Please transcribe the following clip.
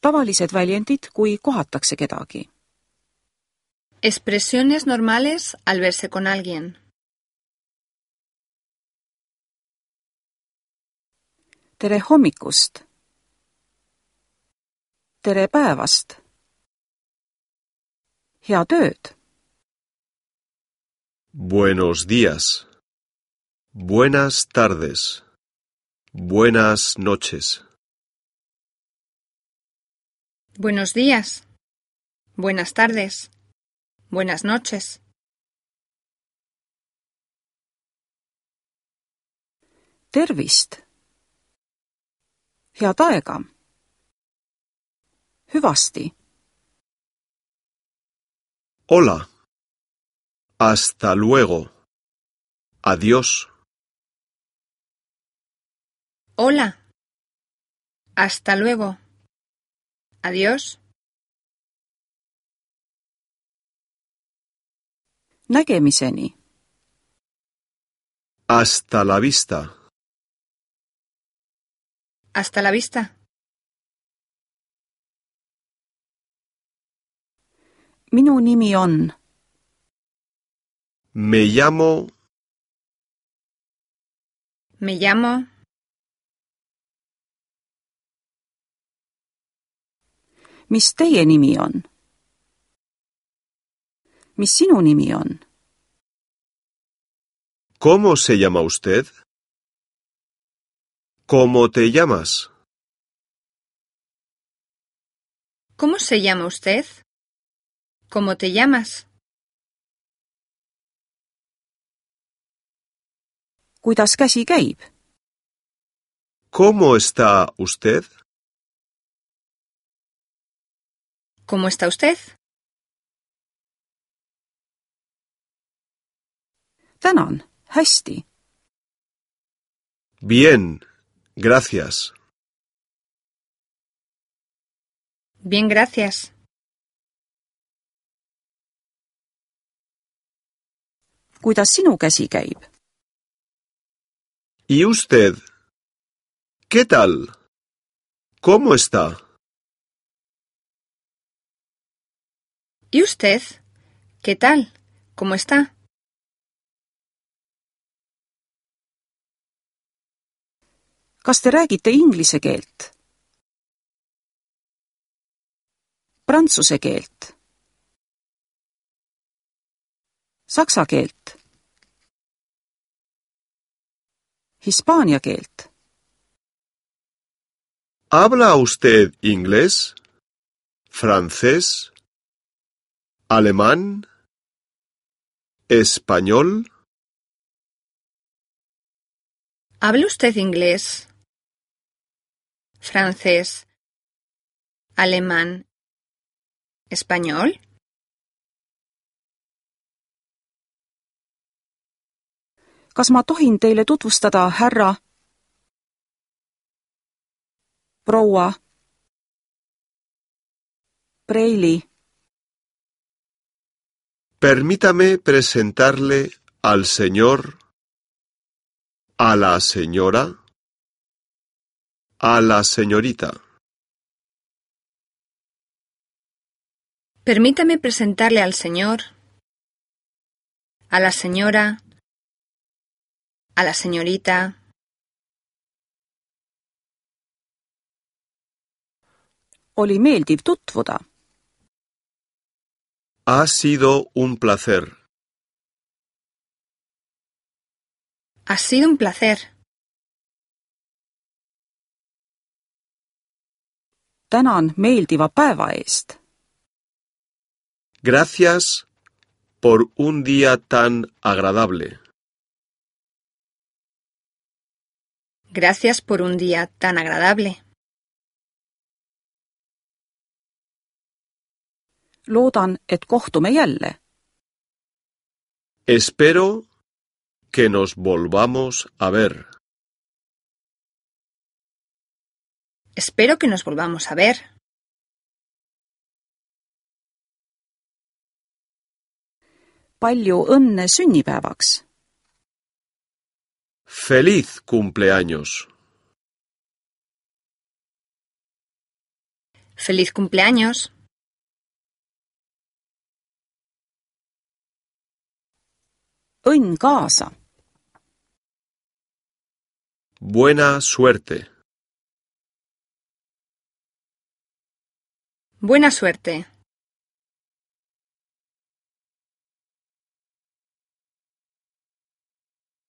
tavalised väljendid, kui kohatakse kedagi. Expresiones normales al verse con alguien. Tere hommikust. Tere päevast. Hea tööd. Buenos días. Buenas tardes. Buenas noches. Buenos días. Buenas tardes. Buenas noches. Tervist. Head aega. Hüvasti. Hola. Hasta luego. Adiós. Hola. Hasta luego. Adiós. Nägemiseni. Hasta la vista. Hasta la vista. Minu nimi on. Me llamo. Me llamo. Mis teie nimi on? Mis sinu nimi on? ¿Cómo se llama usted? ¿Cómo te llamas? ¿Cómo se llama usted? ¿Cómo te llamas? Kuidas käsi käib? ¿Cómo está usted? ¿Cómo está usted? Tänan, hästi. Bien, gracias. Bien, gracias. Kuidas sinu käsi käib? ¿Y usted? ¿Qué tal? ¿Cómo está? ¿Y usted? ¿Qué tal? ¿Cómo está? Kas te räägite inglise keelt? Prantsuse keelt? Saksa keelt? Hispaania keelt? ¿Habla usted inglés? ¿Francés? ¿Alemán? ¿Español? ¿Habla usted inglés? ¿Francés? ¿Alemán? ¿Español? Kas ma tohin teile tutvustada härra? Proua? Preili? Permítame presentarle al señor, a la señora, a la señorita. Permítame presentarle al señor, a la señora, a la señorita. Oli meeldiv tutvuda. Ha sido un placer. Ha sido un placer. Tänan meeldiva päeva eest. Gracias por un día tan agradable. Gracias por un día tan agradable. Loodan, et kohtume jälle. Espero que nos volvamos a ver. Espero que nos volvamos a ver. Palju õnne sünnipäevaks. ¡Feliz cumpleaños! ¡Feliz cumpleaños! õnn kaasa! Buena suerte. Buena suerte.